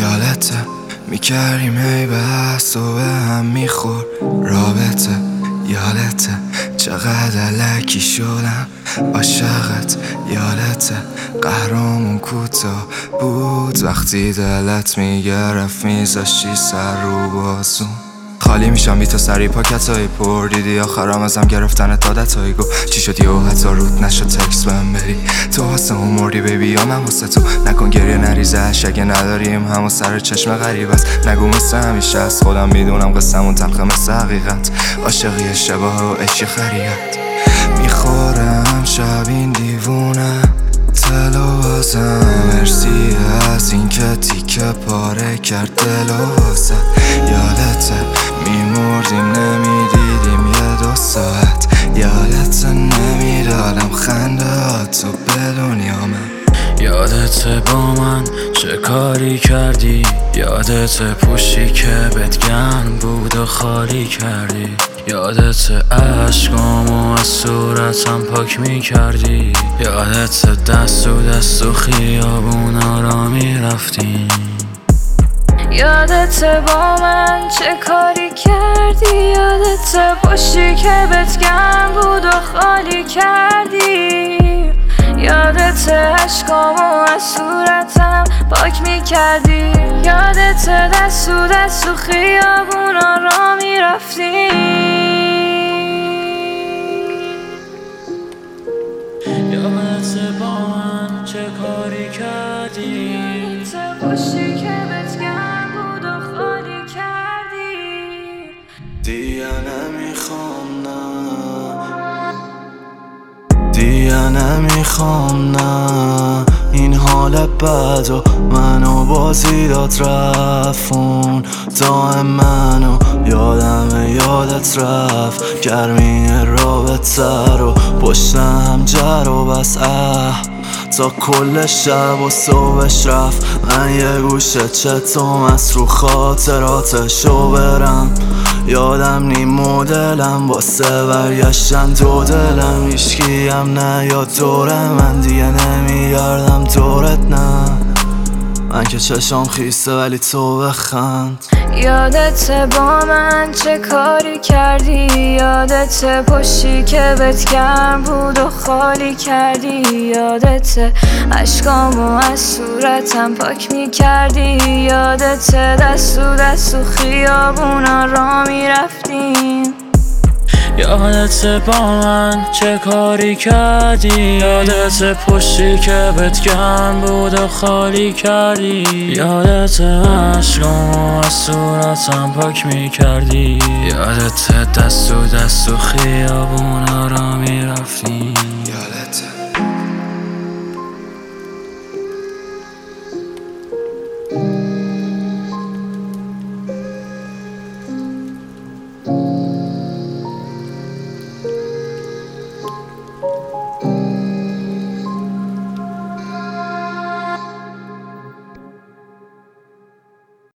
یادته میکردیم هی بحث و به هم میخور رابطه. یادته چقدر علکی شدم عاشقت. یادته قهرمون کوتاه بود وقتی دلت میگرفت میذاشتی سر رو بازون. خالی میشم بی تو سری پاکتای پر دیدی آخرام ازم گرفتن دادتایی گو چی شد یهو حتی رود نشد تکس بهم بری. تو واسه اون مردی بیبی یا من واسه تو. نکن گریه نریزه اگه نداریم همون سر چشم غریب است. نگو مثل همیشه از خودم میدونم قصه‌مون تلخه مثل حقیقت. عاشقی اشتباه و عشق خریت میخورم شب این دیوونه تلو بازم. مرسی از این که تیکه پاره کرد دلو واسه. یادته میمردیم نمیدیدیم یه دو ساعت. یادته نمیدادم خنده تو به دنیامه. یادته با من چه کاری کردی؟ یادته پوشی که بهت گرم بود و خالی کردی؟ یادته عشقامو از صورتم پاک میکردی؟ یادته دست و خیابونا را میرفتیم؟ یادته با من چه کاری کردی؟ یادته پشتی که بهت گرم بود و خالی کردی؟ یادته عشقامو از صورتم پاک میکردی؟ یادته دست و خیابونا را میرفتی؟ یادته با من چه کاری کردی؟ یادته پشتی که بهت گرم بود و خالی کردی؟ دیگه نمیخوام دیگه نمیخوام نه این حال بد و منو بازی داد رفون. دائم منو یادت رفت گرمی رابطه رو پشت هم جر و بس تا کل شب و صبحش رفت. من یه گوشه چتم از رو خاطراتشو برم. یادم نیم دلم واسه برگشتن تو دلم. هیچکی هم نیاد دوره من دیگه نمیگردم دورت نه. من که چشم خیسته ولی تو بخند. یادته با من چه کاری کردی؟ یادته پشتی که بهت گرم بود و خالی کردی؟ یادته عشقامو از صورتم پاک میکردی؟ یادته دست و خیابونا را میرفتیم؟ یادته با من چه کاری کردی؟ یادته پشتی که بهت گرم بود و خالی کردی؟ یادته عشقامو از صورتم پاک میکردی؟ یادته دست و خیابونا را میرفتیم؟